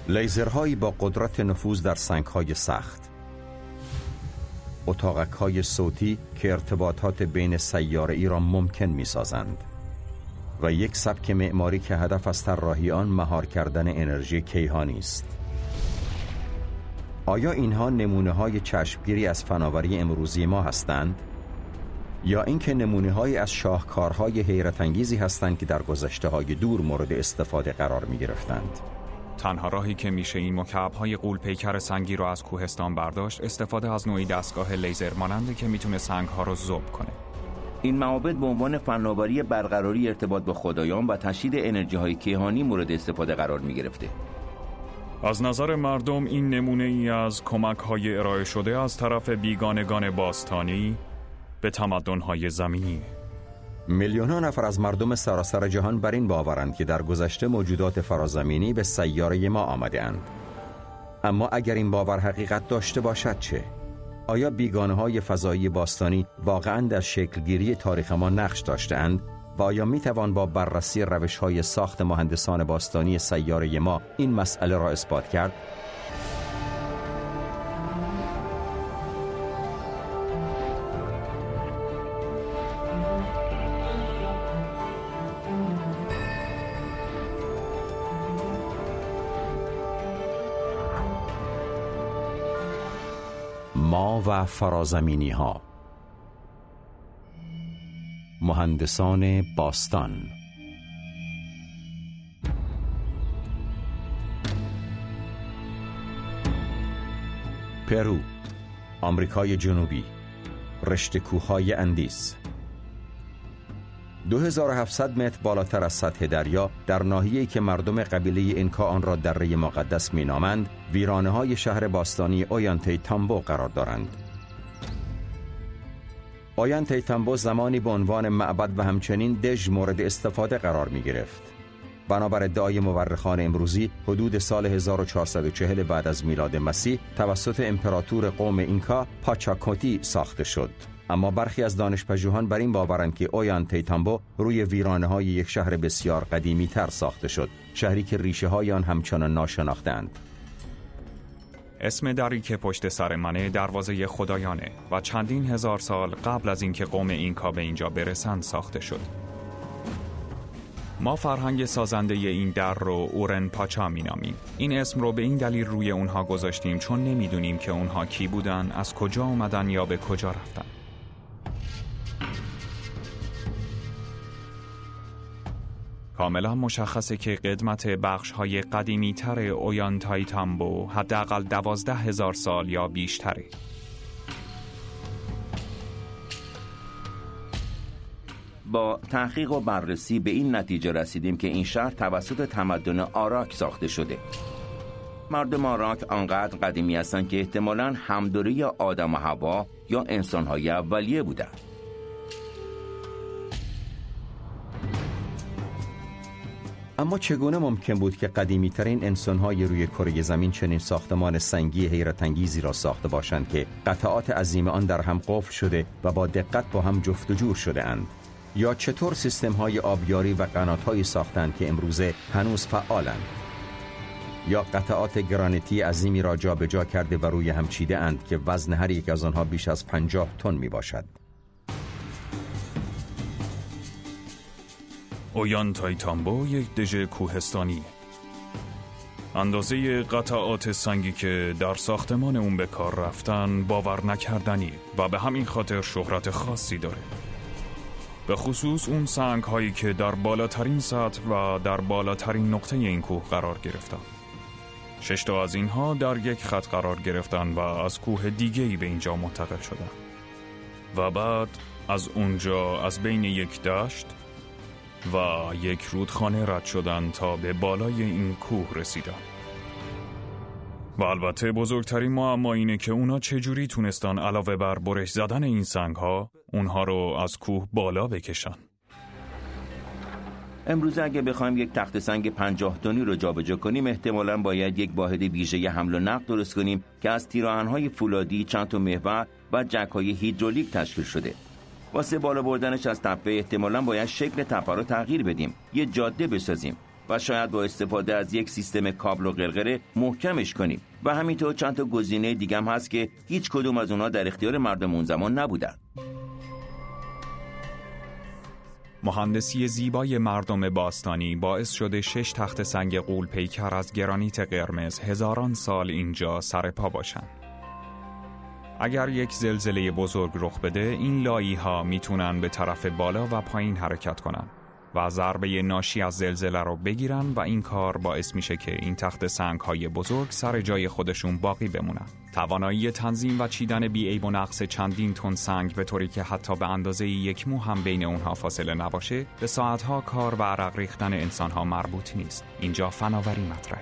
لیزرهایی با قدرت نفوذ در سنگ‌های سخت، اتاقک‌های صوتی که ارتباطات بین سیاره‌ای را ممکن می‌سازند و یک سبک معماری که هدف از طراحی آن مهار کردن انرژی کیهانی است. آیا اینها نمونه‌های چشمگیری از فناوری امروزی ما هستند؟ یا اینکه نمونه‌هایی از شاهکارهای حیرت انگیزی هستند که در گذشته‌های دور مورد استفاده قرار می‌گرفتند؟ تنها راهی که میشه این مکعب‌های غول‌پیکر سنگی رو از کوهستان برداشت استفاده از نوعی دستگاه لیزر ماننده که میتونه سنگ‌ها رو ذوب کنه. این معابد به عنوان فناوری برقراری ارتباط با خدایان و تشدید انرژی‌های کیهانی مورد استفاده قرار می‌گرفته. از نظر مردم این نمونه ای از کمک‌های ارائه شده از طرف بیگانگان باستانی به تمدن‌های زمینی. میلیون‌ها نفر از مردم سراسر جهان بر این باورند که در گذشته موجودات فرازمینی به سیاره ما آمده‌اند. اما اگر این باور حقیقت داشته باشد چه؟ آیا بیگانه‌های فضایی باستانی واقعاً در شکلگیری تاریخ ما نقش داشته‌اند؟ و آیا می‌توان با بررسی روش‌های ساخت مهندسان باستانی سیاره ما این مسئله را اثبات کرد؟ ما و فرازمینی ها، مهندسان باستان. پرو، آمریکای جنوبی، رشته کوههای اندیز. 2700 متر بالاتر از سطح دریا، در ناحیه‌ای که مردم قبیله انکا آن را دره مقدس می‌نامند، ویرانه‌های شهر باستانی اویانتیتامبو قرار دارند. اویانتیتامبو زمانی به عنوان معبد و همچنین دژ مورد استفاده قرار می‌گرفت. بنابر ادعای مورخان امروزی، حدود سال 1440 بعد از میلاد مسیح توسط امپراتور قوم اینکا پاچاکوتی ساخته شد. اما برخی از دانشپژوهان بر این باورند که اویانتیتامبو روی ویرانه‌های یک شهر بسیار قدیمی‌تر ساخته شد، شهری که ریشه‌های آن همچنان ناشناخته‌اند. اسم دری که پشت سر منه دروازه خدایانه و چندین هزار سال قبل از اینکه قوم اینکا به اینجا برسند ساخته شد. ما فرهنگ سازنده این در رو اورن پاچا می‌نامیم. این اسم رو به این دلیل روی اونها گذاشتیم چون نمی‌دونیم که اونها کی بودن، از کجا اومدن یا به کجا رفتن. کاملا مشخصه که قدمت بخش‌های قدیمی‌تر اویانتیتامبو حداقل 12,000 سال یا بیشتره. با تحقیق و بررسی به این نتیجه رسیدیم که این شهر توسط تمدن آراک ساخته شده. مردم آراک آنقدر قدیمی هستند که احتمالاً همدوره آدم و حوا یا انسان‌های اولیه بودند. اما چگونه ممکن بود که قدیمی‌ترین انسان‌های روی کره زمین چنین ساختمان سنگی حیرت انگیزی را ساخته باشند که قطعات عظیم آن در هم قفل شده و با دقت با هم جفت و جور شده اند؟ یا چطور سیستم‌های آبیاری و قنات‌هایی ساختند که امروزه هنوز فعالند؟ یا قطعات گرانیتی عظیمی را جابجا کرده و روی هم چیده اند که وزن هر یک از آنها بیش از 50 تن میباشد؟ اویانتیتامبو یک دژ کوهستانی. اندازه قطعات سنگی که در ساختمان اون به کار رفتن باور نکردنی و به همین خاطر شهرت خاصی داره. به خصوص اون سنگ هایی که در بالاترین سطح و در بالاترین نقطه این کوه قرار گرفتن. 6 تا از اینها در یک خط قرار گرفتن و از کوه دیگه‌ای به اینجا منتقل شدن. و بعد از اونجا از بین یک دشت و یک رودخانه رد شدن تا به بالای این کوه رسیدن. و البته بزرگترین معما اینه که اونا چجوری تونستن علاوه بر برش زدن این سنگ‌ها اونها رو از کوه بالا بکشن. امروز اگه بخوایم یک تخت سنگ 50 تنی رو جابجا کنیم، احتمالاً باید یک واحد ویژه حمل و نقل درست کنیم که از تیراهن‌های فولادی، چند تا محور و جک‌های هیدرولیک تشکیل شده. واسه بالا بردنش از تپه احتمالاً باید شکل تپه رو تغییر بدیم، یه جاده بسازیم. و شاید با استفاده از یک سیستم کابل و قرقره محکمش کنیم و همینطور چند تا گزینه دیگه هم هست که هیچ کدوم از اونها در اختیار مردم اون زمان نبودن. مهندسی زیبای مردم باستانی باعث شده 6 تخت سنگ غول پیکر از گرانیت قرمز هزاران سال اینجا سر پا باشند. اگر یک زلزله بزرگ رخ بده، این لایه‌ها میتونن به طرف بالا و پایین حرکت کنن و ضربه ناشی از زلزله رو بگیرن و این کار باعث میشه که این تخت سنگ‌های بزرگ سر جای خودشون باقی بمونن. توانایی تنظیم و چیدن بی‌عیب و نقص چندین تن سنگ به طوری که حتی به اندازه یک مو هم بین اونها فاصله نباشه، به ساعت‌ها کار و عرق ریختن انسان‌ها مربوط نیست. اینجا فناوری مطرحه.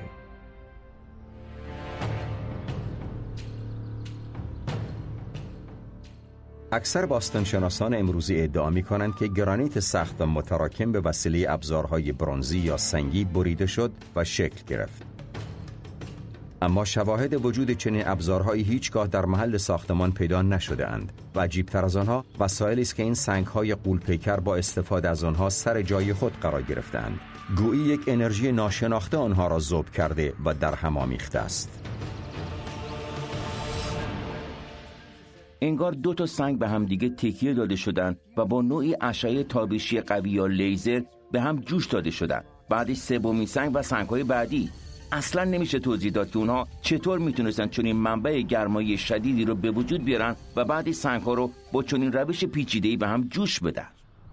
اکثر باستانشناسان امروزی ادعا می‌کنند که گرانیت سخت و متراکم به وسیله ابزارهای برنزی یا سنگی بریده شد و شکل گرفت. اما شواهد وجود چنین ابزارهایی هیچگاه در محل ساختمان پیدا نشده اند و عجیب‌تر از آنها وسایلی است که این سنگ‌های غول‌پیکر با استفاده از آنها سر جای خود قرار گرفته‌اند. گویی یک انرژی ناشناخته آنها را ذوب کرده و در هم آمیخته است. انگار 2 تا سنگ به هم دیگه تکیه داده شدن و با نوعی اشعه تابشی قوی یا لیزر به هم جوش داده شدن. بعدش سومین سنگ و سنگ‌های بعدی. اصلا نمیشه توضیح داد که اونها چطور میتونستن چنین منبع گرمایی شدیدی رو به وجود بیارن و بعد سنگ‌ها رو با چنین روش پیچیده‌ای به هم جوش بدن.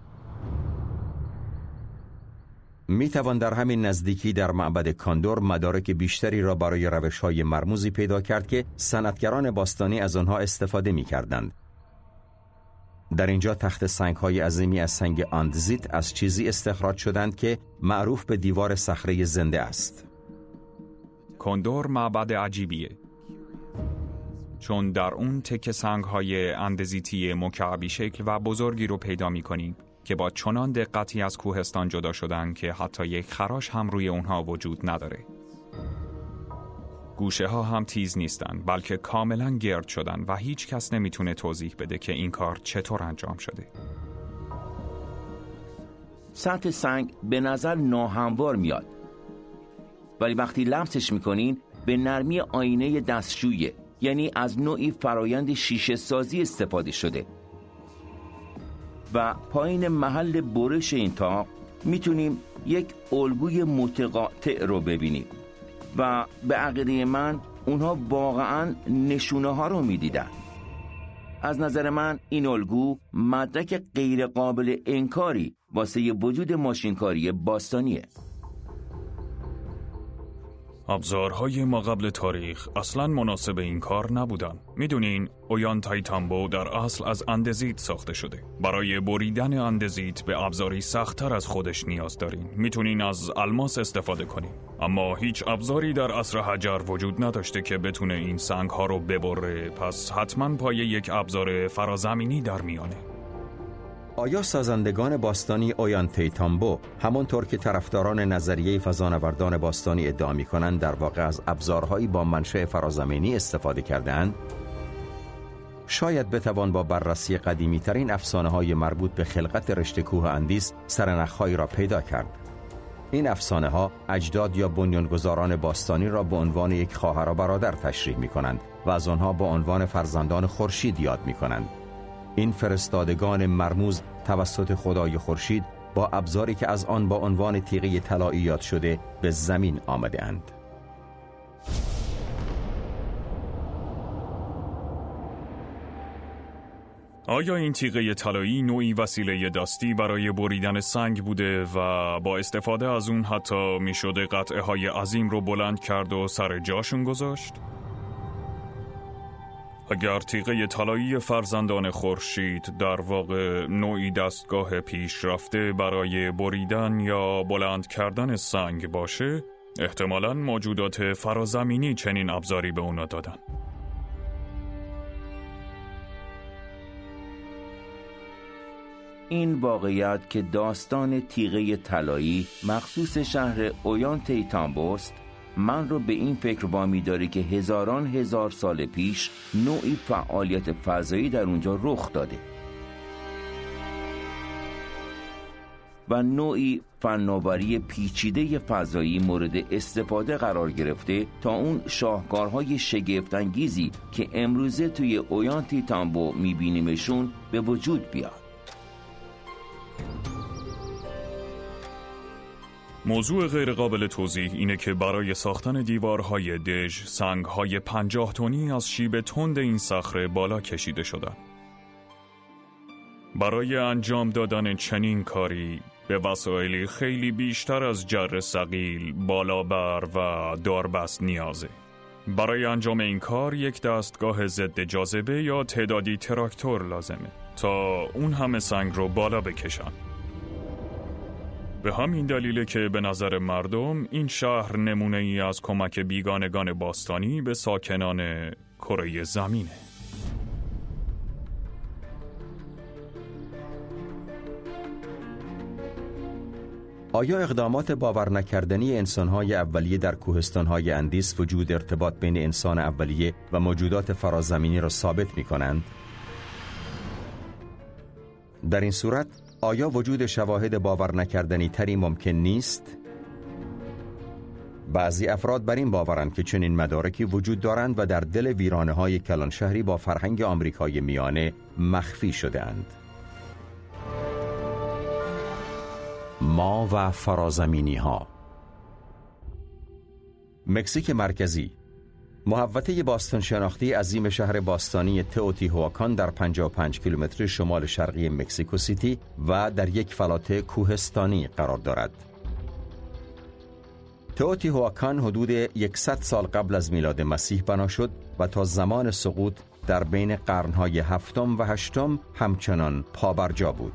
میتوان در همین نزدیکی در معبد کاندور مدارک بیشتری را برای روش‌های مرموزی پیدا کرد که صنعتگران باستانی از آنها استفاده می‌کردند. در اینجا تخت سنگ‌های عظیمی از سنگ اندزیت از چیزی استخراج شدند که معروف به دیوار صخره زنده است. کاندور معبد عجیبیه، چون در اون تکه سنگ‌های اندزیتی مکعبی شکل و بزرگی رو پیدا می‌کنیم که با چنان دقتی از کوهستان جدا شدن که حتی یک خراش هم روی اونها وجود نداره. گوشه ها هم تیز نیستن، بلکه کاملا گرد شدن و هیچ کس نمیتونه توضیح بده که این کار چطور انجام شده. سطح سنگ به نظر ناهموار میاد، ولی وقتی لمسش میکنین به نرمی آینه دستشویه، یعنی از نوعی فرایند شیشه سازی استفاده شده. و پایین محل برش این تاق میتونیم یک الگوی متقاطع رو ببینیم و به عقیده من اونها واقعا نشونه ها رو میدیدن. از نظر من این الگو مدرک غیر قابل انکاری واسه وجود ماشینکاری باستانیه. ابزارهای ما قبل تاریخ اصلاً مناسب این کار نبودن. میدونین اویان تایتامبو در اصل از اندزیت ساخته شده. برای بریدن اندزیت به ابزاری سخت‌تر از خودش نیاز دارین. میتونین از الماس استفاده کنین، اما هیچ ابزاری در عصر حجر وجود نداشته که بتونه این سنگ‌ها رو ببره، پس حتماً پای یک ابزار فرازمینی در میانه. آیا سازندگان باستانی اویان تایتامبو همانطور که طرفداران نظریه فضانوردان باستانی ادعا می‌کنند در واقع از ابزارهایی با منشأ فرازمینی استفاده کردند؟ شاید بتوان با بررسی قدیمی‌ترین افسانه‌های مربوط به خلقت رشته کوه اندیس سرنخ‌هایی را پیدا کرد. این افسانه‌ها اجداد یا بنیانگذاران باستانی را به عنوان یک خواهر و برادر تشریح می‌کنند و از آنها با عنوان فرزندان خورشید یاد می‌کنند. این فرستادگان مرموز توسط خدای خورشید با ابزاری که از آن با عنوان تیغه طلایی یاد شده به زمین آمده اند. آیا این تیغه طلایی نوعی وسیله دستی برای بریدن سنگ بوده و با استفاده از اون حتی می شده قطعه های عظیم رو بلند کرد و سر جاشون گذاشت؟ اگر تیغه طلایی فرزندان خورشید در واقع نوعی دستگاه پیشرفته برای بریدن یا بلند کردن سنگ باشه، احتمالاً موجودات فرازمینی چنین ابزاری به اونا دادن. این واقعیت که داستان تیغه طلایی مخصوص شهر اویان تایتامبوست من رو به این فکر وامی داره که هزاران هزار سال پیش نوعی فعالیت فضایی در اونجا رخ داده و نوعی فناوری پیچیده فضایی مورد استفاده قرار گرفته تا اون شاهکارهای شگفت‌انگیزی که امروزه توی اویانتیتامبو میبینیمشون به وجود بیاد. موضوع غیرقابل توضیح اینه که برای ساختن دیوارهای دژ سنگ‌های 50 تنی از شیب تند این صخره بالا کشیده شدند. برای انجام دادن چنین کاری به وسایلی خیلی بیشتر از جر ثقیل، بالابر و داربست نیازه. برای انجام این کار یک دستگاه ضد جاذبه یا تعدادی تراکتور لازمه تا اون همه سنگ رو بالا بکشن. به همین دلیله که به نظر مردم این شهر نمونه ای از کمک بیگانگان باستانی به ساکنان کره زمینه. آیا اقدامات باور نکردنی انسان‌های اولیه در کوهستان‌های اندیس وجود ارتباط بین انسان اولیه و موجودات فرازمینی را ثابت می‌کنند؟ در این صورت آیا وجود شواهد باور نکردنی تری ممکن نیست؟ بعضی افراد بر این باورند که چنین مدارکی وجود دارند و در دل ویرانه‌های کلان شهری با فرهنگ آمریکای میانه مخفی شده‌اند. ما و فرازمینی ها. مکزیک مرکزی، محوطه باستان شناختی عظیم شهر باستانی تئوتیهواکان در 55 کیلومتر شمال شرقی مکزیکو سیتی و در یک فلات کوهستانی قرار دارد. تئوتیهواکان حدود 100 سال قبل از میلاد مسیح بنا شد و تا زمان سقوط در بین قرنهای 7 و 8 همچنان پابرجا بود.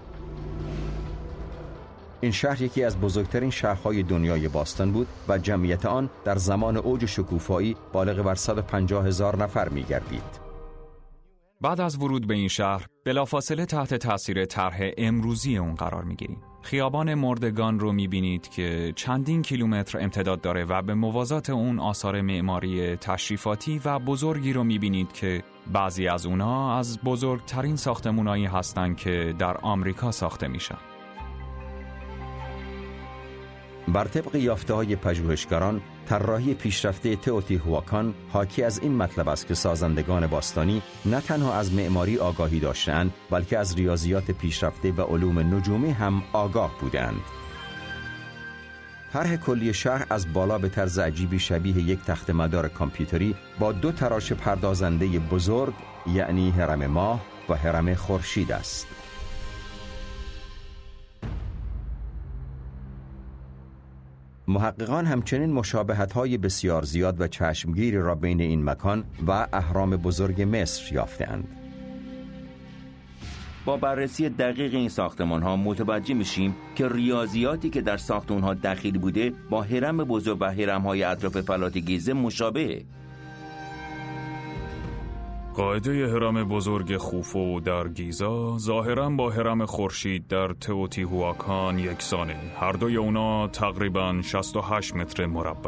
این شهر یکی از بزرگترین شهرهای دنیای باستان بود و جمعیت آن در زمان اوج شکوفایی بالغ بر 150,000 نفر می گردید. بعد از ورود به این شهر بلافاصله تحت تاثیر طرح امروزی اون قرار می گیریم. خیابان مردگان رو می بینید که چندین کیلومتر امتداد داره و به موازات اون آثار معماری تشریفاتی و بزرگی رو می بینید که بعضی از اونها از بزرگترین ساختمان‌هایی هستند که در آمریکا ساخته میشن. بر طبق یافته‌های پژوهشگران، طراحی پیشرفته تئوتیهواکان حاکی از این مطلب است که سازندگان باستانی نه تنها از معماری آگاهی داشتند، بلکه از ریاضیات پیشرفته و علوم نجومی هم آگاه بودند. طرح کلی شهر از بالا به طرز عجیبی شبیه یک تخت مدار کامپیوتری با 2 تراش پردازنده بزرگ، یعنی هرم ماه و هرم خورشید است. محققان همچنین مشابهت‌های بسیار زیاد و چشمگیری را بین این مکان و اهرام بزرگ مصر یافته‌اند. با بررسی دقیق این ساختمان‌ها متوجه میشیم که ریاضیاتی که در ساخت اونها دخیل بوده با هرم بزرگ و هرم‌های اطراف فلات گیزه مشابهه. قاعده هرم بزرگ خوفو در گیزا ظاهراً با هرم خورشید در تئوتیهواکان یکسانه. هر دوی اونا تقریباً 68 متر مربع.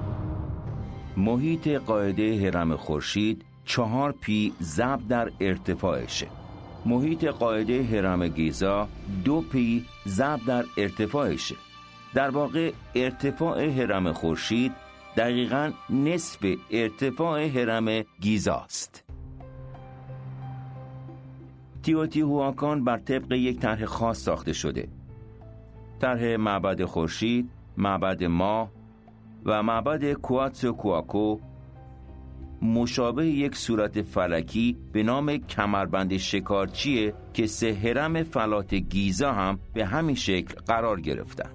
محیط قاعده هرم خورشید 4 پی ضرب در ارتفاعشه. محیط قاعده هرم گیزا 2 پی ضرب در ارتفاعشه. در واقع ارتفاع هرم خورشید دقیقاً نصف ارتفاع هرم گیزاست. تئوتیهواکان بر طبق یک طرح خاص ساخته شده. طرح معبد خورشید، معبد ماه و معبد کواتزوکواتکو مشابه یک صورت فلکی به نام کمربند شکارچیه که 3 هرم فلات گیزا هم به همین شکل قرار گرفتن.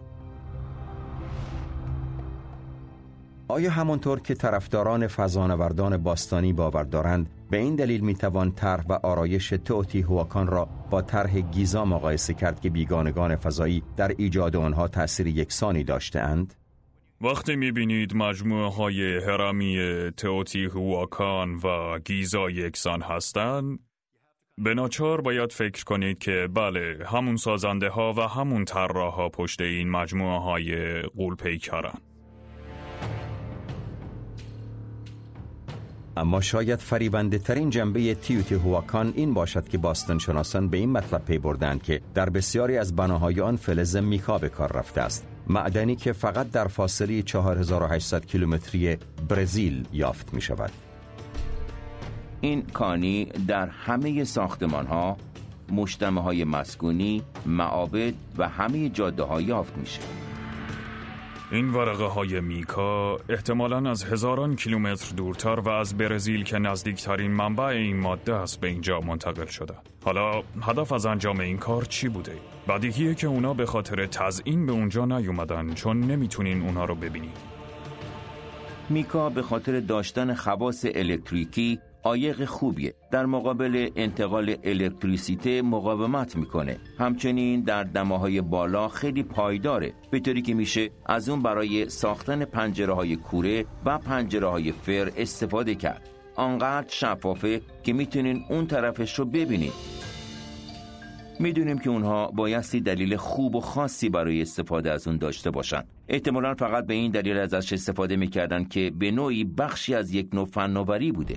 آیا همانطور که طرفداران فضانوردان باستانی باور دارند به این دلیل میتوان طرح و آرایش تئوتیهواکان را با طرح گیزا مقایسه کرد که بیگانگان فضایی در ایجاد آنها تأثیر یکسانی داشته‌اند؟ وقتی میبینید مجموعه های هرمی تئوتیهواکان و گیزا یکسان هستند، به ناچار باید فکر کنید که بله، همون سازنده ها و همون طراحا پشت این مجموعه های غول‌پیکرن. اما شاید فریبنده ترین جنبه تیوتیهوآکان این باشد که باستانشناسان به این مطلب پی بردند که در بسیاری از بناهای آن فلز میکا به کار رفته است، معدنی که فقط در فاصله 4800 کیلومتری برزیل یافت می شود. این کانی در همه ساختمان‌ها، مجتمع‌های مسکونی، معابد و همه جاده‌ها یافت میشه. این ورقه های میکا احتمالاً از هزاران کیلومتر دورتر و از برزیل که نزدیکترین منبع این ماده است به اینجا منتقل شده. حالا هدف از انجام این کار چی بوده؟ بدیهیه که اونا به خاطر تزیین به اونجا نیومدن، چون نمیتونین اونا رو ببینید. میکا به خاطر داشتن خواص الکتریکی عایق خوبیه. در مقابل انتقال الکتریسیته مقاومت میکنه. همچنین در دماهای بالا خیلی پایداره، به طوری که میشه از اون برای ساختن پنجره‌های کوره و پنجره‌های فر استفاده کرد. آنقدر شفافه که میتونین اون طرفش رو ببینید. میدونیم که اونها بایستی دلیل خوب و خاصی برای استفاده از اون داشته باشن. احتمالاً فقط به این دلیل ازش استفاده میکردن که به نوعی بخشی از یک نوع فناوری بوده.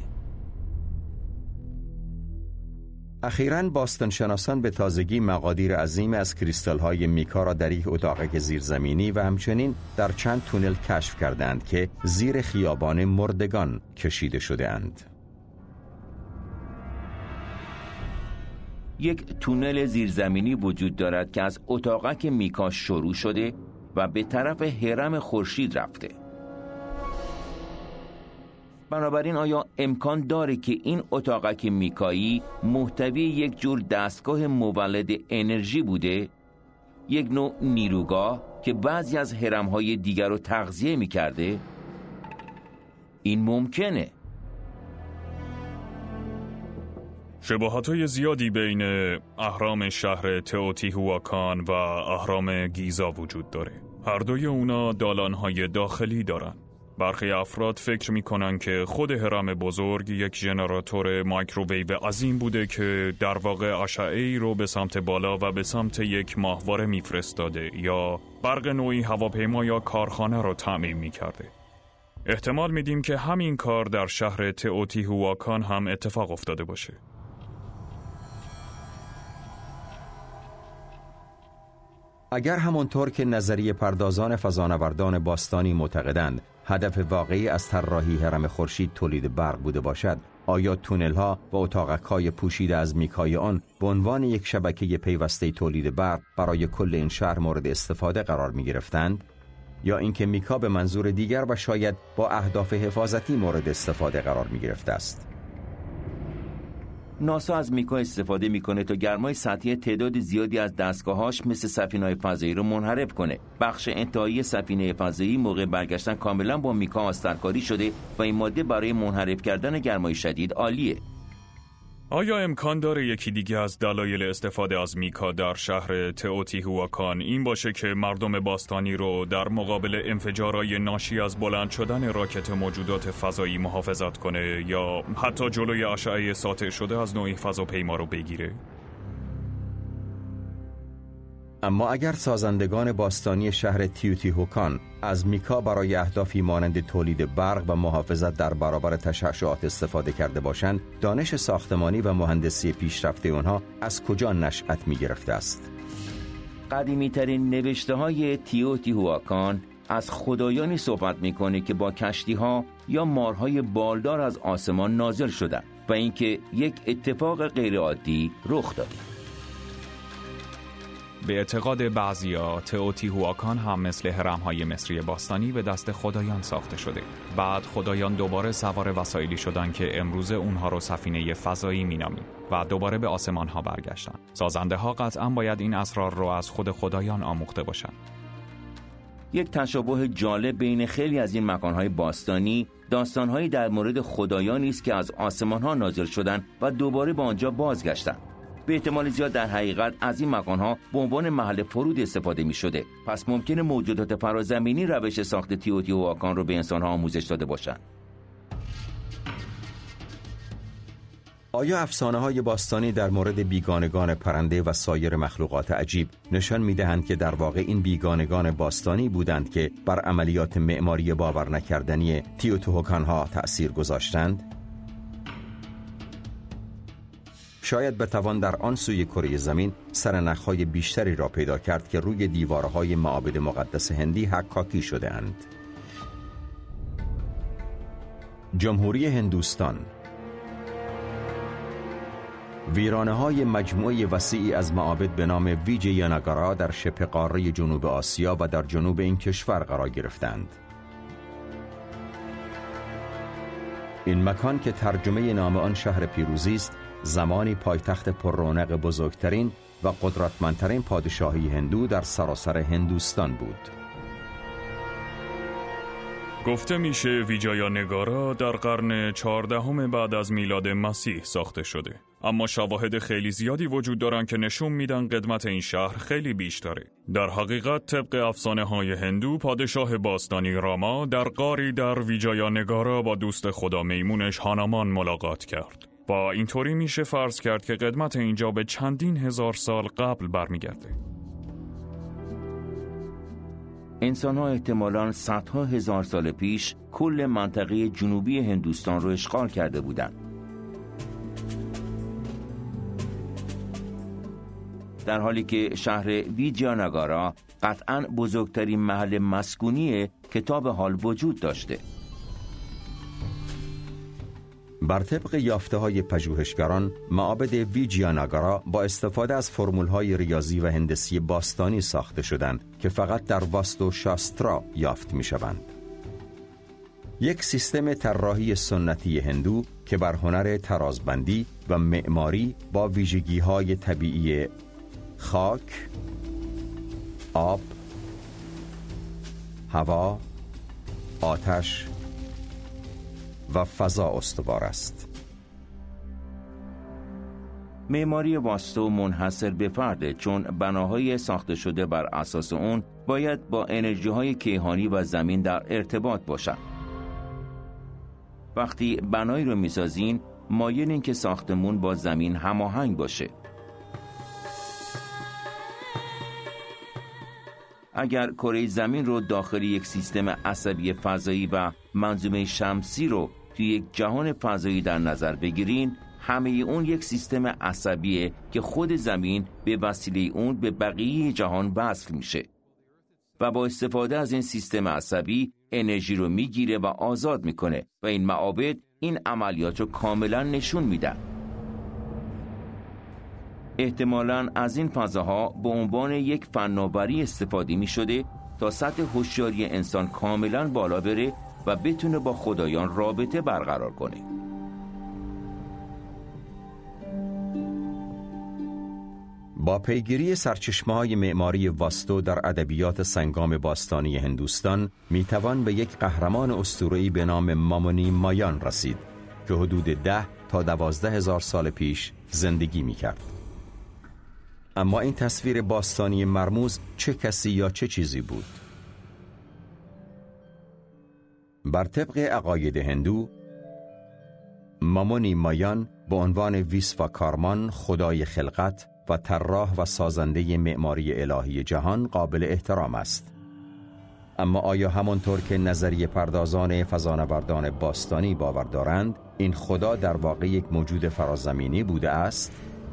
اخیراً باستانشناسان به تازگی مقادیر عظیم از کریستال‌های میکا را در یک اتاق زیرزمینی و همچنین در چند تونل کشف کردند که زیر خیابان مردگان کشیده شده اند. یک تونل زیرزمینی وجود دارد که از اتاقک میکا شروع شده و به طرف هرم خورشید رفته. بنابراین آیا امکان داره که این اتاقک میکایی محتوی یک جور دستگاه مولد انرژی بوده؟ یک نوع نیروگاه که بعضی از هرم‌های دیگر رو تغذیه می‌کرده؟ این ممکنه. شباهت‌های زیادی بین اهرام شهر تئوتیهوآکان و اهرام گیزا وجود داره. هر دوی اونا دالان‌های داخلی دارن. برخی افراد فکر میکنن که خود هرم بزرگ یک ژنراتور مایکروویو عظیم بوده که در واقع اشعه‌ای رو به سمت بالا و به سمت یک ماهواره میفرستاده یا برق نوعی هواپیما یا کارخانه رو تعمیر میکرده. احتمال میدیم که همین کار در شهر تئوتیهوآکان هم اتفاق افتاده باشه. اگر همونطور که نظریه پردازان فضانوردان باستانی معتقدند هدف واقعی از طراحی هرم خورشید تولید برق بوده باشد، آیا تونل‌ها و اتاقک‌های پوشیده از میکای آن به عنوان یک شبکه پیوسته تولید برق برای کل این شهر مورد استفاده قرار می‌گرفتند؟ یا اینکه میکا به منظور دیگر و شاید با اهداف حفاظتی مورد استفاده قرار می‌گرفته است؟ ناسا از میکا استفاده میکنه تا گرمای سطحی تعداد زیادی از دستگاهاش مثل سفینه‌های فضایی رو منحرف کنه. بخش انتهایی سفینه فضایی موقع برگشتن کاملا با میکا آسترکاری شده و این ماده برای منحرف کردن گرمای شدید عالیه. آیا امکان داره یکی دیگه از دلایل استفاده از میکا در شهر تئوتیهوآکان این باشه که مردم باستانی رو در مقابل انفجارهای ناشی از بلند شدن راکت موجودات فضایی محافظت کنه یا حتی جلوی اشعه ساطع شده از نوعی فضاپیما رو بگیره؟ اما اگر سازندگان باستانی شهر تیوتیهوآکان از میکا برای اهدافی مانند تولید برق و محافظت در برابر تشعشعات استفاده کرده باشند، دانش ساختمانی و مهندسی پیشرفته آنها از کجا نشأت می گرفته است؟ قدیمی ترین نوشته های تئوتیهوآکان از خدایانی صحبت میکنه که با کشتی ها یا مارهای بالدار از آسمان نازل شدند و اینکه یک اتفاق غیرعادی رخ داده. به اعتقاد بعضیا تئوتیهوآکان هم مثل هرم‌های مصری باستانی به دست خدایان ساخته شده. بعد خدایان دوباره سوار وسایلی شدن که امروز اونها رو سفینه فضایی مینامیم و دوباره به آسمان ها برگشتن. سازنده ها قطعاً باید این اسرار رو از خود خدایان آموخته باشن. یک تشابه جالب بین خیلی از این مکان‌های باستانی داستان‌هایی در مورد خدایانی است که از آسمان‌ها نازل شدند و دوباره به آنجا بازگشتند. به احتمال زیاد در حقیقت از این مکان‌ها به عنوان محل فرود استفاده می‌شده. پس ممکنه موجودات فرازمینی روش ساخت تئوتیهوآکان رو به انسان‌ها آموزش داده باشند. آیا افسانه‌های باستانی در مورد بیگانگان پرنده و سایر مخلوقات عجیب نشان می‌دهند که در واقع این بیگانگان باستانی بودند که بر عملیات معماری باور نکردنی تئوتیهوآکان‌ها تأثیر گذاشتند؟ شاید بتوان در آن سوی کره زمین سرنخ‌های بیشتری را پیدا کرد که روی دیوارهای معابد مقدس هندی حکاکی شده اند. جمهوری هندوستان. ویرانه‌های مجموعه وسیعی از معابد به نام ویجیاناگارا در شبه قاره جنوب آسیا و در جنوب این کشور قرار گرفتند. این مکان که ترجمه نام آن شهر پیروزی است، زمانی پایتخت پر رونق بزرگترین و قدرتمندترین پادشاهی هندو در سراسر هندوستان بود. گفته میشه ویجایانگارا در قرن 14 بعد از میلاد مسیح ساخته شده، اما شواهد خیلی زیادی وجود دارن که نشون میدن قدمت این شهر خیلی بیشتره. در حقیقت طبق افسانه‌های هندو، پادشاه باستانی راما در غاری در ویجایانگارا با دوست خدا میمونش هانامان ملاقات کرد. با اینطوری میشه فرض کرد که قدمت اینجا به چندین هزار سال قبل برمیگرده. انسان‌ها احتمالاً صدها هزار سال پیش کل منطقه جنوبی هندوستان رو اشغال کرده بودند. در حالی که شهر ویجیاناگارا قطعاً بزرگترین محل مسکونی که تا به حال وجود داشته. بر طبق یافته‌های پژوهشگران، معابد ویجیاناگارا با استفاده از فرمول‌های ریاضی و هندسی باستانی ساخته شدند که فقط در واستو شاسترا یافت می‌شوند. یک سیستم طراحی سنتی هندو که بر هنر ترازبندی و معماری با ویژگی‌های طبیعی خاک، آب، هوا، آتش و فضا استوار است. معماری واستو منحصر به فرده، چون بناهای ساخته شده بر اساس اون باید با انرژی‌های کیهانی و زمین در ارتباط باشند. وقتی بنایی رو می‌سازین، مایلین که ساختمون با زمین هماهنگ باشه. اگر کره زمین رو داخل یک سیستم عصبی فضایی و منظومه شمسی رو توی یک جهان فضایی در نظر بگیرین، همه اون یک سیستم عصبیه که خود زمین به وسیله اون به بقیه جهان وصل میشه و با استفاده از این سیستم عصبی انرژی رو میگیره و آزاد میکنه و این معابد این عملیات رو کاملا نشون میدن. احتمالاً از این فضاها به عنوان یک فناوری استفاده می شده تا سطح هوشیاری انسان کاملاً بالا بره و بتونه با خدایان رابطه برقرار کنه. با پیگیری سرچشمه‌های معماری واستو در ادبیات سنگام باستانی هندوستان میتوان به یک قهرمان اسطوره‌ای به نام مامونی مایان رسید که حدود 10 تا 12 هزار سال پیش زندگی میکرد. اما این تصویر باستانی مرموز چه کسی یا چه چیزی بود؟ بر طبق عقاید هندو، مامونی مایان به عنوان ویسواکارمان، خدای خلقت و طراح و سازنده معماری الهی جهان قابل احترام است. اما آیا همانطور که نظریه پردازان فضانوردان باستانی باور دارند، این خدا در واقع یک موجود فرازمینی بوده است؟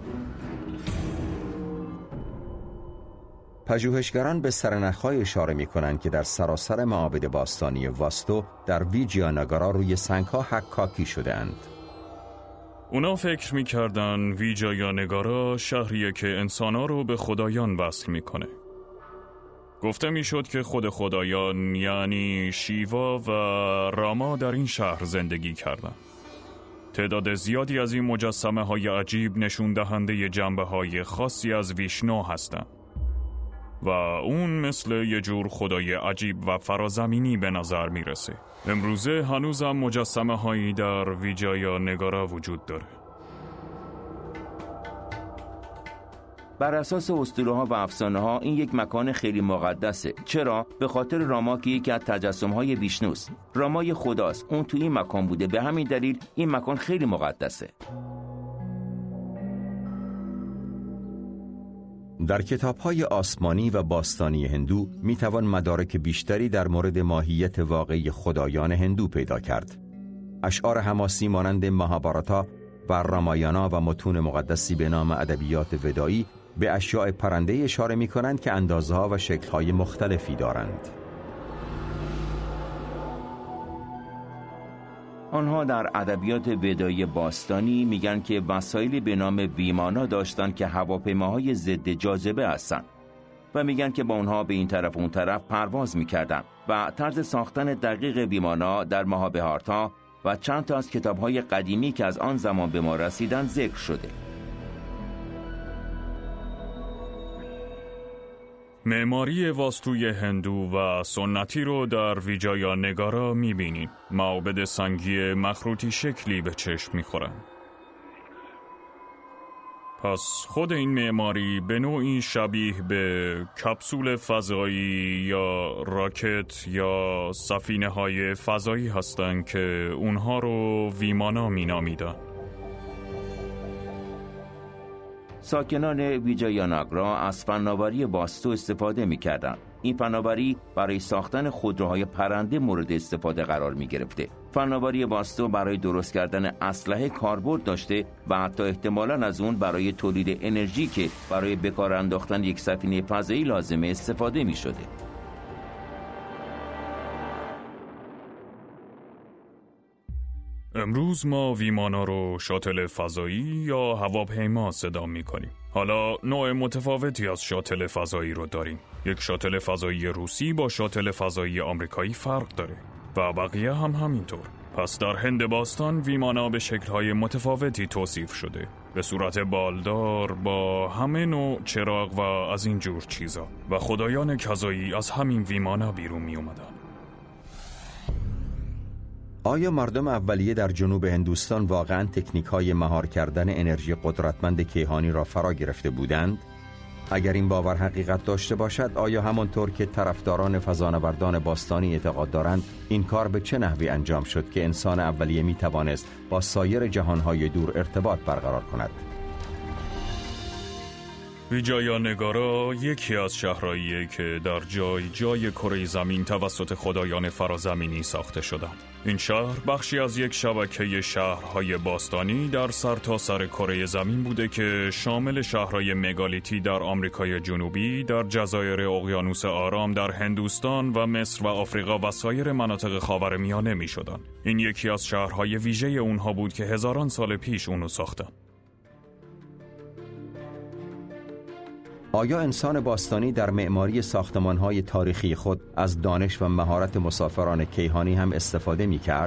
پژوهشگران به سرنخ‌های اشاره می‌کنند که در سراسر معابد باستانی واستو در ویجیاناگارا روی سنگ‌ها حکاکی شده‌اند. اونا فکر می‌کردن ویجایانگارا شهریه که انسان‌ها رو به خدایان وصل می‌کنه. گفته می‌شد که خود خدایان یعنی شیوا و راما در این شهر زندگی کردند. تعداد زیادی از این مجسمه‌های عجیب نشون دهنده جنبه‌های خاصی از ویشنو هستند. و اون مثل یه جور خدای عجیب و فرازمینی به نظر میرسه. امروزه هنوزم مجسمه هایی در ویجایانگارا وجود داره. بر اساس اسطوره‌ها و افسانه‌ها این یک مکان خیلی مقدسه. چرا؟ به خاطر راما که یکی از تجسم‌های ویشنوست. راما خداست. اون تو این مکان بوده. به همین دلیل این مکان خیلی مقدسه. در کتاب‌های آسمانی و باستانی هندو می‌توان مدارک بیشتری در مورد ماهیت واقعی خدایان هندو پیدا کرد. اشعار حماسی مانند ماهاباراتا و و رامایانا و متون مقدسی به نام ادبیات ودایی به اشیاء پرنده اشاره می کنند که اندازه‌ها و شکل‌های مختلفی دارند. آنها در ادبیات ودایی باستانی میگن که وسایلی به نام ویمانا داشتن که هواپیماهای ضد جاذبه هستند و میگن که با اونها به این طرف و اون طرف پرواز میکردن و طرز ساختن دقیق ویمانا در مهابهارتا و چند تا از کتاب‌های قدیمی که از آن زمان به ما رسیدن ذکر شده. معماری واستوی هندو و سنتی رو در ویجایانگارا می‌بینیم. معابد سنگی مخروطی شکلی به چشم می‌خورن. پس خود این معماری به نوعی شبیه به کپسول فضایی یا راکت یا سفینه‌های فضایی هستند که اونها رو ویمانا می‌نامیدن. ساکنان ویجایاناگرا از فناوری واستو استفاده می‌کردند. این فناوری برای ساختن خودروهای پرنده مورد استفاده قرار می‌گرفته. فناوری واستو برای درست کردن اسلحه کاربرد داشته و حتی احتمالاً از اون برای تولید انرژی که برای به کار انداختن یک سفینه فضایی لازمه استفاده می‌شده. امروز ما ویمانا رو شاتل فضایی یا هواپیما صدا می‌کنیم. حالا نوع متفاوتی از شاتل فضایی رو داریم. یک شاتل فضایی روسی با شاتل فضایی آمریکایی فرق داره و بقیه هم همینطور. پس در هند باستان ویمانا به شکل‌های متفاوتی توصیف شده، به صورت بالدار با همه نوع چراغ و از این جور چیزا، و خدایان کذایی از همین ویمانا بیرون می اومدن. آیا مردم اولیه در جنوب هندوستان واقعاً تکنیک‌های مهار کردن انرژی قدرتمند کیهانی را فرا گرفته بودند؟ اگر این باور حقیقت داشته باشد، آیا همانطور که طرفداران فضانوردان باستانی اعتقاد دارند، این کار به چه نحوی انجام شد که انسان اولیه می توانست با سایر جهانهای دور ارتباط برقرار کند؟ ویجایانگارا یکی از شهرهاییه که در جای کره زمین توسط خدایان فرازمینی ساخته شدند. این شهر بخشی از یک شبکه شهرهای باستانی در سرتاسر کره زمین بوده که شامل شهرهای مگالیتی در آمریکای جنوبی، در جزایر اقیانوس آرام در هندوستان و مصر و آفریقا و سایر مناطق خاورمیانه می شدن. این یکی از شهرهای ویژه اونها بود که هزاران سال پیش اونو ساختن. آیا انسان باستانی در معماری ساختمان‌های تاریخی خود از دانش و مهارت مسافران کیهانی هم استفاده می‌کرد؟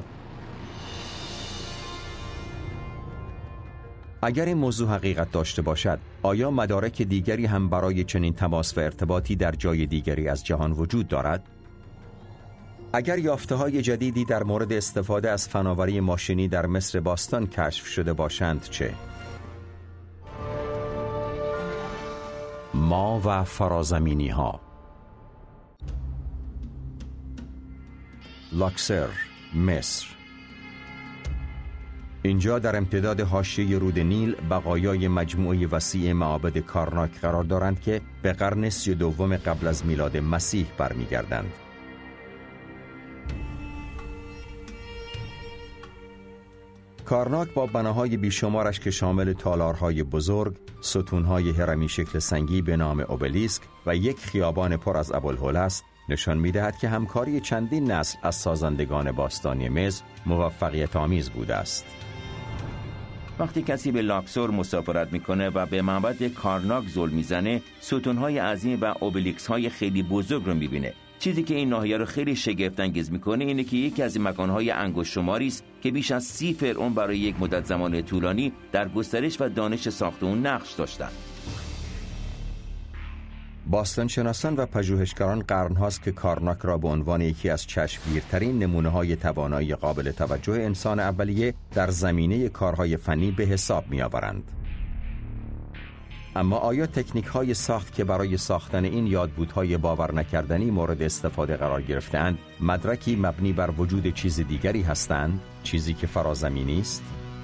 اگر این موضوع حقیقت داشته باشد، آیا مدارک دیگری هم برای چنین تماس و ارتباطی در جای دیگری از جهان وجود دارد؟ اگر یافته‌های جدیدی در مورد استفاده از فناوری ماشینی در مصر باستان کشف شده باشند چه؟ ما و فرازمینی ها. لاکسر، مصر. اینجا در امتداد حاشیه رود نیل بقایای مجموعه وسیع معابد کارناک قرار دارند که به قرن 32 قبل از میلاد مسیح برمیگردند. کارناک با بناهای بیشمارش که شامل تالارهای بزرگ، ستونهای هرمی شکل سنگی به نام اوبلیسک و یک خیابان پر از ابوالهول است، نشان می‌دهد که همکاری چندین نسل از سازندگان باستانی مصر موفقیت آمیز بوده است. وقتی کسی به لاکسور مسافرت میکنه و به معبد کارناک زل میزنه، ستونهای عظیم و اوبلیکس‌های خیلی بزرگ رو میبینه. چیزی که این ناحیه رو خیلی شگفت انگیز میکنه اینه که یکی از این مکانهای انگشت شماری است که بیش از 30 فرعون برای یک مدت زمان طولانی در گسترش و دانش ساخت اون نقش داشتن. باستانشناسان و پژوهشگران قرن‌هاست که کارناک را به عنوان یکی از چشمگیرترین نمونه‌های توانایی قابل توجه انسان اولیه در زمینه کارهای فنی به حساب می‌آورند. اما آیا تکنیک‌های ساخت که برای ساختن این یادبودهای باور نکردنی مورد استفاده قرار گرفته‌اند مدرکی مبنی بر وجود چیز دیگری هستند، چیزی که فرازمینی است؟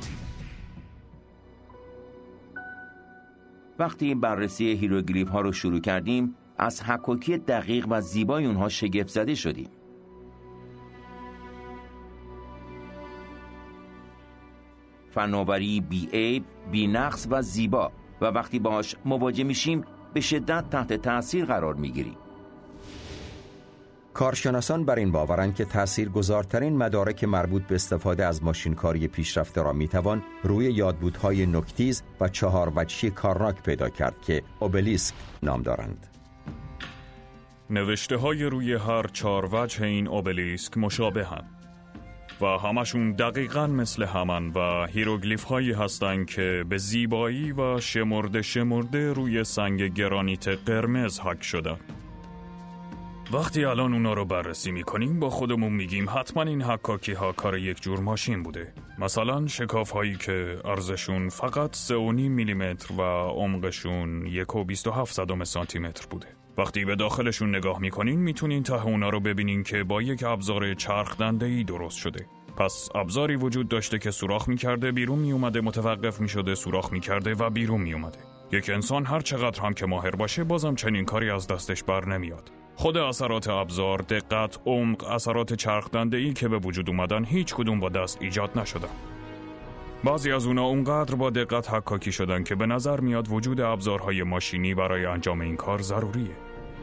وقتی بررسی هیروگلیف ها رو شروع کردیم، از حکاکی دقیق و زیبای اونها شگفت زده شدیم. فناوری بی‌عیب، بی‌نقص و زیبا و وقتی باهاش مواجه میشیم به شدت تحت تأثیر قرار میگیریم. کارشناسان بر این باورند که تأثیرگذارترین مدارک مربوط به استفاده از ماشینکاری پیشرفته را میتوان روی یادبودهای نوک‌تیز و 4 وجهی کارناک پیدا کرد که اوبلیسک نام دارند. نوشته های روی هر 4 وجه این اوبلیسک مشابه‌اند و همشون دقیقاً مثل همن و هیروگلیف هایی هستن که به زیبایی و شمرده روی سنگ گرانیت قرمز حک شدن. وقتی الان اونا رو بررسی میکنیم با خودمون میگیم حتما این حکاکی ها کار یک جور ماشین بوده. مثلا شکاف هایی که عرضشون فقط 3.5 میلیمتر و عمقشون 1.27 سانتی متر بوده. وقتی به داخلشون نگاه میکنین میتونین ته اونا رو ببینین که با یک ابزار چرخ دنده‌ای درست شده. پس ابزاری وجود داشته که سوراخ میکرده بیرون میومده، متوقف میشده سوراخ میکرده و بیرون میومده. یک انسان هر چقدر هم که ماهر باشه بازم چنین کاری از دستش بر نمیاد. خود اثرات ابزار، دقت، عمق، اثرات چرخ دنده‌ای که به وجود اومدن هیچ کدوم با دست ایجاد نشدن. بعضی از اونا اونقدر با دقت حکاکی شدن که به نظر میاد وجود ابزارهای ماشینی برای انجام این کار ضروریه.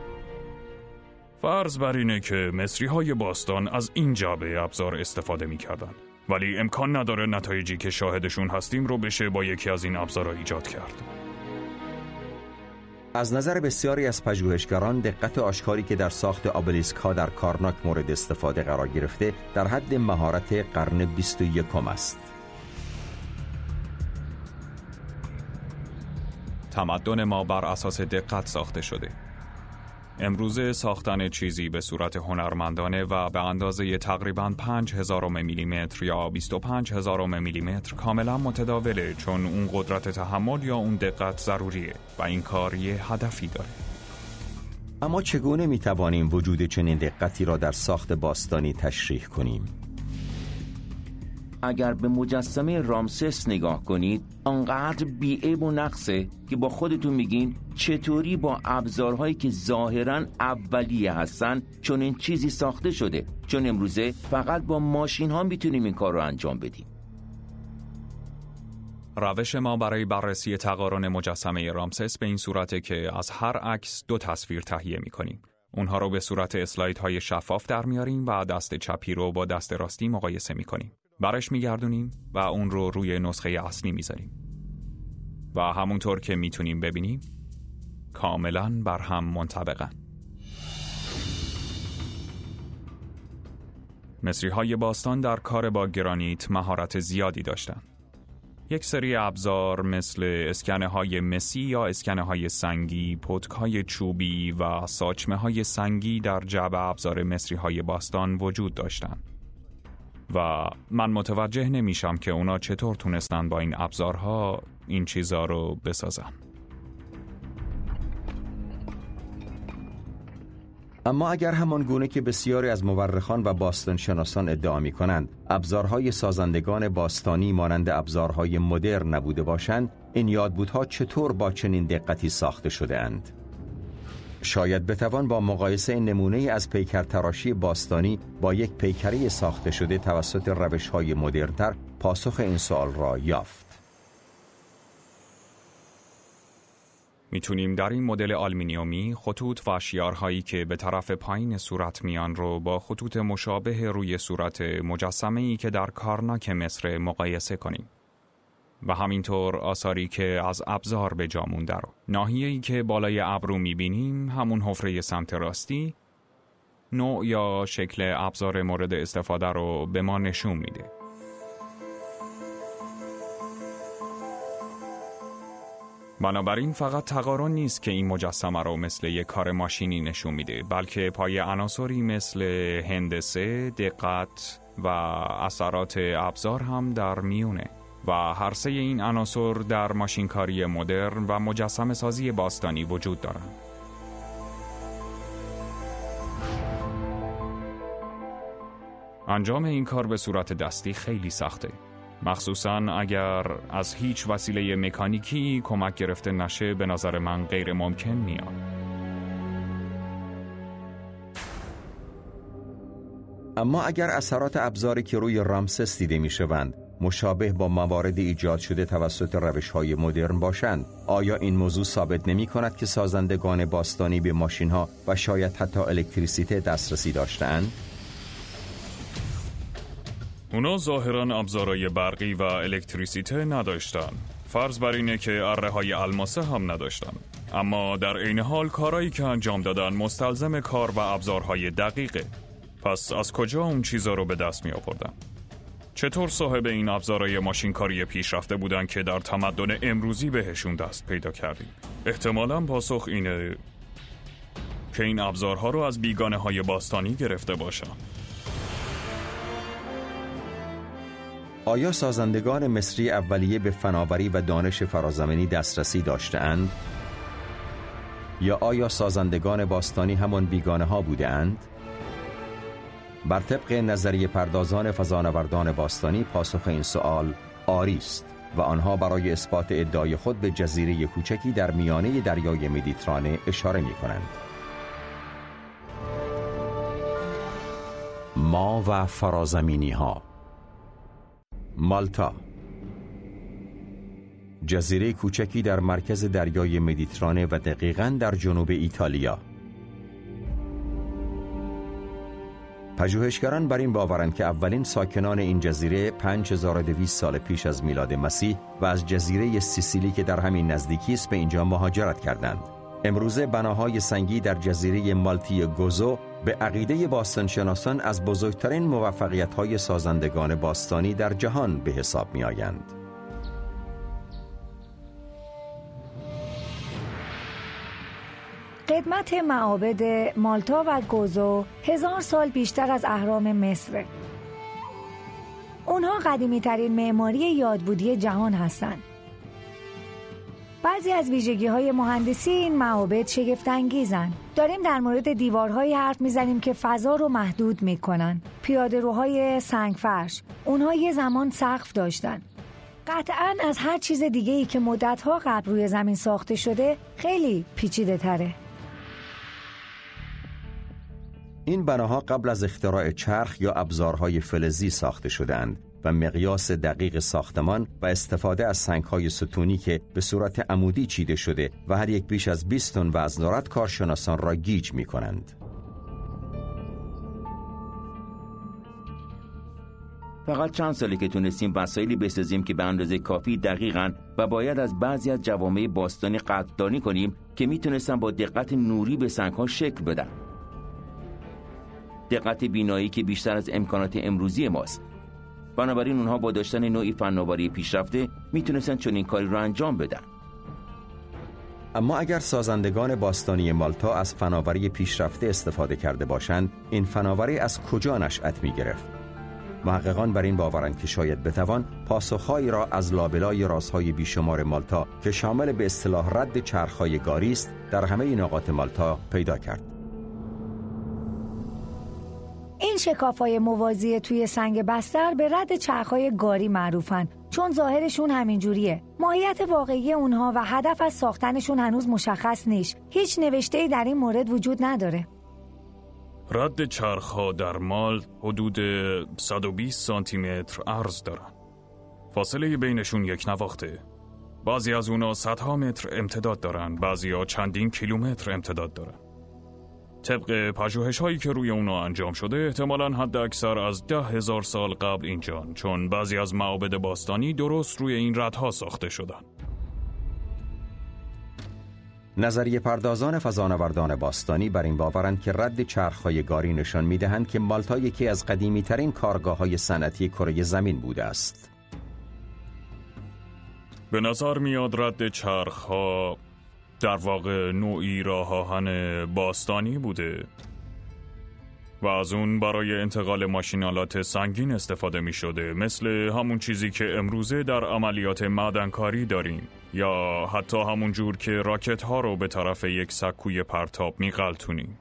فرض بر اینه که مصری‌های باستان از این جعبه ابزار استفاده می‌کردن، ولی امکان نداره نتایجی که شاهدشون هستیم رو بشه با یکی از این ابزارها ایجاد کرد. از نظر بسیاری از پژوهشگران دقت آشکاری که در ساخت اوبلیسک ها در کارناک مورد استفاده قرار گرفته در حد مهارت قرن 21 است. تمدن ما بر اساس دقت ساخته شده. امروزه ساختن چیزی به صورت هنرمندانه و به اندازه تقریباً 5000 میلیمتر یا 25000 میلیمتر کاملا متداوله، چون اون قدرت تحمل یا اون دقت ضروریه و این کار یه هدفی داره. اما چگونه میتوانیم وجود چنین دقتی را در ساخت باستانی تشریح کنیم؟ اگر به مجسمه رامسس نگاه کنید آنقدر بی‌عیب و نقصه که با خودتون میگین چطوری با ابزارهایی که ظاهراً اولیه هستن چون این چیزی ساخته شده، چون امروزه فقط با ماشین ها میتونیم این کار رو انجام بدیم. روش ما برای بررسی تقارن مجسمه رامسس به این صورته که از هر عکس 2 تصویر تهیه میکنیم. اونها رو به صورت اسلایدهای شفاف در میاریم و دست چپی رو با دست راستی مقایسه میکنیم. برش میگردونیم و اون رو روی نسخه اصلی میذاریم و همونطور که میتونیم ببینیم کاملا بر هم منطبقن. مصری‌های باستان در کار با گرانیت مهارت زیادی داشتن. یک سری ابزار مثل اسکنه‌های مسی یا اسکنه‌های سنگی، پتک‌های چوبی و ساچمه‌های سنگی در جعبه ابزار مصری‌های باستان وجود داشتند. و من متوجه نمیشم که اونا چطور تونستن با این ابزارها این چیزا رو بسازن. اما اگر همان گونه که بسیاری از مورخان و باستانشناسان ادعا می کنند ابزارهای سازندگان باستانی مانند ابزارهای مدرن نبوده باشند، این یادبودها چطور با چنین دقتی ساخته شده اند؟ شاید بتوان با مقایسه نمونه از پیکر تراشی باستانی با یک پیکره ساخته شده توسط روش‌های مدرن‌تر پاسخ این سوال را یافت. میتونیم در این مدل آلومینیومی خطوط و شیارهایی که به طرف پایین صورت میان رو با خطوط مشابه روی صورت مجسمه‌ای که در کارناک مصر مقایسه کنیم. و همینطور آثاری که از ابزار به جا مونده رو. ناحیه‌ای که بالای ابرو می‌بینیم همون حفره سمت راستی نوع یا شکل ابزار مورد استفاده رو به ما نشون میده. بنابراین فقط تقارن نیست که این مجسمه رو مثل یک کار ماشینی نشون میده، بلکه پای عناصری مثل هندسه، دقت و اثرات ابزار هم در میونه. و هر سه این عناصر در ماشینکاری مدرن و مجسمه سازی باستانی وجود دارند. انجام این کار به صورت دستی خیلی سخته، مخصوصاً اگر از هیچ وسیله مکانیکی کمک گرفته نشه. به نظر من غیر ممکن میاد. اما اگر اثرات ابزاری که روی رامسس دیده میشوند مشابه با موارد ایجاد شده توسط روش‌های مدرن باشند؟ آیا این موضوع ثابت نمی‌کند که سازندگان باستانی به ماشین‌ها و شاید حتی الکتریسیته دسترسی داشتند؟ اونا ظاهراً ابزارهای برقی و الکتریسیته نداشتن. فرض بر اینه که اره‌های الماسه هم نداشتن. اما در عین حال کارهایی که انجام دادن مستلزم کار و ابزارهای دقیقه. پس از کجا اون چیزا رو به دست می آوردن؟ چطور صاحب این ابزارهای ماشینکاری پیشرفته بودن که در تمدن امروزی بهشون دست پیدا کردیم؟ احتمالاً پاسخ اینه که این ابزارها رو از بیگانه‌های باستانی گرفته باشن. آیا سازندگان مصری اولیه به فناوری و دانش فرازمینی دسترسی داشته‌اند؟ یا آیا سازندگان باستانی همان بیگانه‌ها بودند؟ بر طبق نظریه پردازان فضانوردان باستانی پاسخ این سوال آری است و آنها برای اثبات ادعای خود به جزیره کوچکی در میانه دریای مدیترانه اشاره می‌کنند. ما و فرازمینی‌ها. مالتا، جزیره کوچکی در مرکز دریای مدیترانه و دقیقاً در جنوب ایتالیا. پژوهشگران بر این باورند که اولین ساکنان این جزیره 5200 سال پیش از میلاد مسیح و از جزیره سیسیلی که در همین نزدیکی است به اینجا مهاجرت کردند. امروزه بناهای سنگی در جزیره مالتی گوزو به عقیده باستانشناسان از بزرگترین موفقیت‌های سازندگان باستانی در جهان به حساب می‌آیند. قدمت معابد مالتا و گوزو 1000 سال بیشتر از اهرام مصر. اونها قدیمی ترین معماری یادبودی جهان هستند. بعضی از ویژگی‌های مهندسی این معابد شگفت‌انگیزند. داریم در مورد دیوارهایی حرف می‌زنیم که فضا رو محدود می‌کنن. پیاده‌روهای سنگفرش. اونها یه زمان سقف داشتن. قطعاً از هر چیز دیگه‌ای که مدت‌ها قبل روی زمین ساخته شده خیلی پیچیده‌تره. این بناها قبل از اختراع چرخ یا ابزارهای فلزی ساخته شدند و مقیاس دقیق ساختمان و استفاده از سنگ‌های ستونی که به صورت عمودی چیده شده و هر یک بیش از 20 تن وزن دارد کارشناسان را گیج می‌کنند. فقط چند ساله که تونستیم وسایلی بسازیم که به اندازه کافی دقیقاً و باید از بعضی از جوامع باستانی قدردانی کنیم که میتونستن با دقت نوری به سنگ‌ها شکل بدن. دقت بینایی که بیشتر از امکانات امروزی ماست. بنابراین اونها با داشتن نوعی فناوری پیشرفته میتونستن چنین کاری رو انجام بدن. اما اگر سازندگان باستانی مالتا از فناوری پیشرفته استفاده کرده باشند، این فناوری از کجا نشأت می‌گرفت؟ محققان بر این باورند که شاید بتوان پاسخهایی را از لابلای رازهای بیشمار مالتا که شامل به اصطلاح رد چرخ‌های گاری است در همه نقاط مالتا پیدا کرد. این شکاف‌های موازی توی سنگ بستر به رد چرخ‌های گاری معروفن چون ظاهرشون همینجوریه. ماهیت واقعی اونها و هدف از ساختنشون هنوز مشخص نیست. هیچ نوشته‌ای در این مورد وجود نداره. رد چرخ‌ها در مال حدود 120 سانتی متر عرض دارن. فاصله بینشون یک نواخته. بعضی از اونا صدها متر امتداد دارن، بعضی‌ها چندین کیلومتر امتداد دارن. طبق پژوهش‌هایی که روی اونا انجام شده احتمالاً حد اکثر از 10,000 سال قبل اینجان، چون بعضی از معابد باستانی درست روی این ردها ساخته شدن. نظریه پردازان فضانوردان باستانی بر این باورند که رد چرخ‌های گاری نشان می‌دهند که مالتا یکی از قدیمی‌ترین کارگاه‌های صنعتی کره زمین بوده است. به نظر میاد رد چرخ‌ها در واقع نوعی راه آهن باستانی بوده و از اون برای انتقال ماشینالات سنگین استفاده می شده، مثل همون چیزی که امروزه در عملیات معدنکاری داریم، یا حتی همون جور که راکت ها رو به طرف یک سکوی پرتاب می غلطونیم.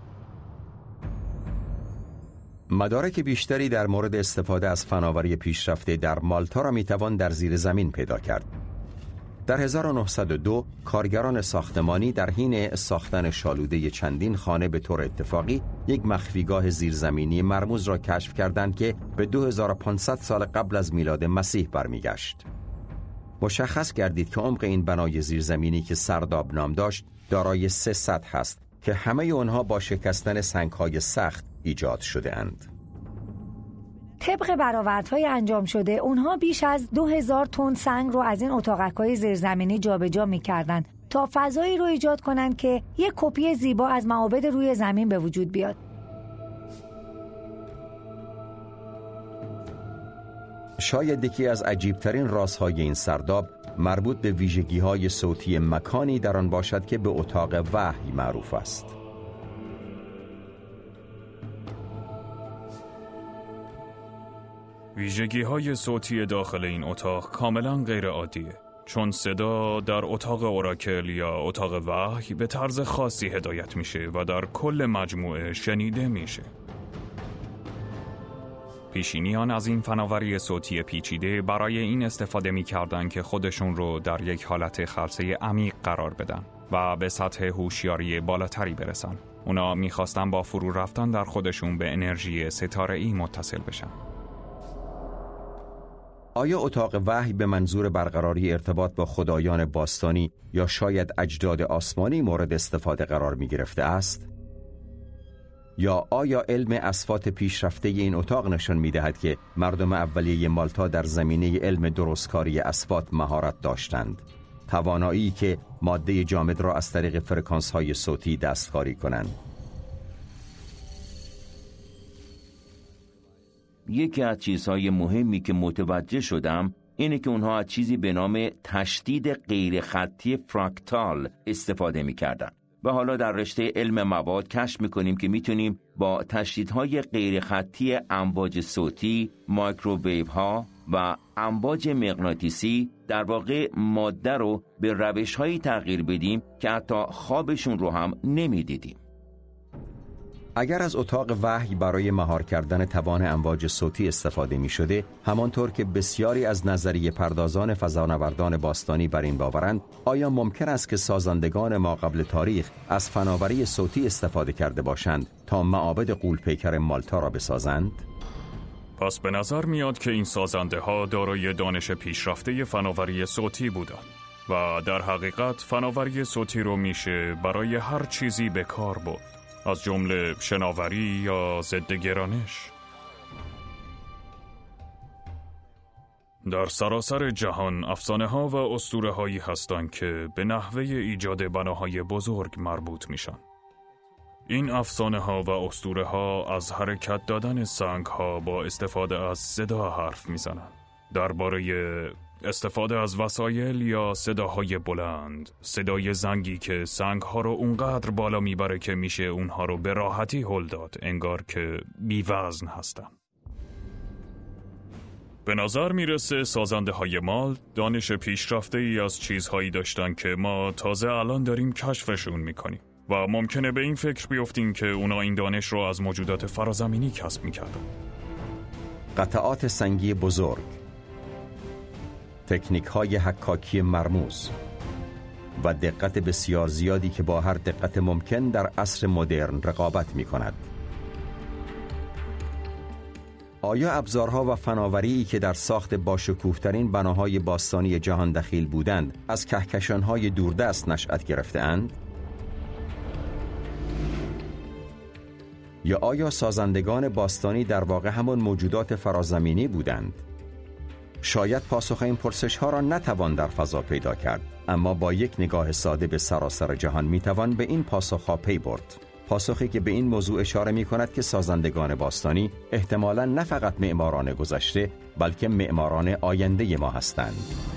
مدارک بیشتری در مورد استفاده از فناوری پیشرفته در مالتا را می توان در زیر زمین پیدا کرد. در 1902 کارگران ساختمانی در حین ساختن شالوده چندین خانه به طور اتفاقی یک مخفیگاه زیرزمینی مرموز را کشف کردند که به 2500 سال قبل از میلاد مسیح برمیگشت. مشخص گردید که عمق این بنای زیرزمینی که سرداب نام داشت دارای 3 سطح است که همه آنها با شکستن سنگ‌های سخت ایجاد شده اند. طبق برآوردهای انجام شده، اونها بیش از 2000 تن سنگ رو از این اتاقک‌های زیرزمینی جابجا می‌کردند تا فضایی رو ایجاد کنند که یک کپی زیبا از معابد روی زمین به وجود بیاد. شاید یکی از عجیبترین رازهای این سرداب مربوط به ویژگی‌های صوتی مکانی در آن باشد که به اتاق وحی معروف است. ویژگی‌های صوتی داخل این اتاق کاملاً غیر عادیه، چون صدا در اتاق اوراکل یا اتاق وحی به طرز خاصی هدایت میشه و در کل مجموعه شنیده میشه. پیشینیان از این فناوری صوتی پیچیده برای این استفاده می‌کردند که خودشون رو در یک حالت خلسه عمیق قرار بدن و به سطح هوشیاری بالاتری برسن. اونا می‌خواستن با فرو رفتن در خودشون به انرژی ستاره‌ای متصل بشن. آیا اتاق وحی به منظور برقراری ارتباط با خدایان باستانی یا شاید اجداد آسمانی مورد استفاده قرار می گرفته است؟ یا آیا علم اصوات پیشرفته این اتاق نشان می دهد که مردم اولیه مالتا در زمینه علم درستکاری اصوات مهارت داشتند؟ توانایی که ماده جامد را از طریق فرکانس های صوتی دستکاری کنند. یکی از چیزهای مهمی که متوجه شدم اینه که اونها از چیزی به نام تشدید غیر خطی فراکتال استفاده می‌کردن. و حالا در رشته علم مواد کشف می‌کنیم که می‌تونیم با تشدیدهای غیر خطی امواج صوتی، مایکروویوها و امواج مغناطیسی در واقع ماده رو به روش‌هایی تغییر بدیم که حتی خوابشون رو هم نمی‌دیدیم. اگر از اتاق وحی برای مهار کردن توان امواج صوتی استفاده می شده، همانطور که بسیاری از نظریه پردازان فضانوردان باستانی بر این باورند، آیا ممکن است که سازندگان ما قبل تاریخ از فناوری صوتی استفاده کرده باشند تا معابد غول‌پیکر مالتا را بسازند؟ پس به نظر میاد که این سازنده ها دارای دانش پیشرفته فناوری صوتی بودند و در حقیقت فناوری صوتی رو میشه برای هر چیزی به کار برد، از جمله شناوری یا ضد گرانش. در سراسر جهان افسانه ها و اسطوره هایی هستند که به نحوه ایجاد بناهای بزرگ مربوط میشن. این افسانه ها و اسطوره ها از حرکت دادن سنگ ها با استفاده از صدا حرف میزنن. درباره استفاده از وسایل یا صداهای بلند، صدای زنگی که سنگ‌ها رو اونقدر بالا میبره که میشه اونها رو به راحتی هل داد، انگار که بی‌وزن هستن. به نظر میرسه سازنده های مال دانش پیشرفته ای از چیزهایی داشتن که ما تازه الان داریم کشفشون میکنیم و ممکنه به این فکر بیفتیم که اونا این دانش رو از موجودات فرازمینی کسب میکردن. قطعات سنگی بزرگ، تکنیک های حکاکی مرموز و دقت بسیار زیادی که با هر دقت ممکن در عصر مدرن رقابت می کند. آیا ابزارها و فناوری که در ساخت باشکوه‌ترین بناهای باستانی جهان دخیل بودند از کهکشان‌های دوردست نشأت گرفته‌اند؟ یا آیا سازندگان باستانی در واقع همان موجودات فرازمینی بودند؟ شاید پاسخ این پرسش‌ها را نتوان در فضا پیدا کرد، اما با یک نگاه ساده به سراسر جهان میتوان به این پاسخ‌ها پی برد. پاسخی که به این موضوع اشاره می‌کند که سازندگان باستانی احتمالاً نه فقط معماران گذشته، بلکه معماران آینده ما هستند.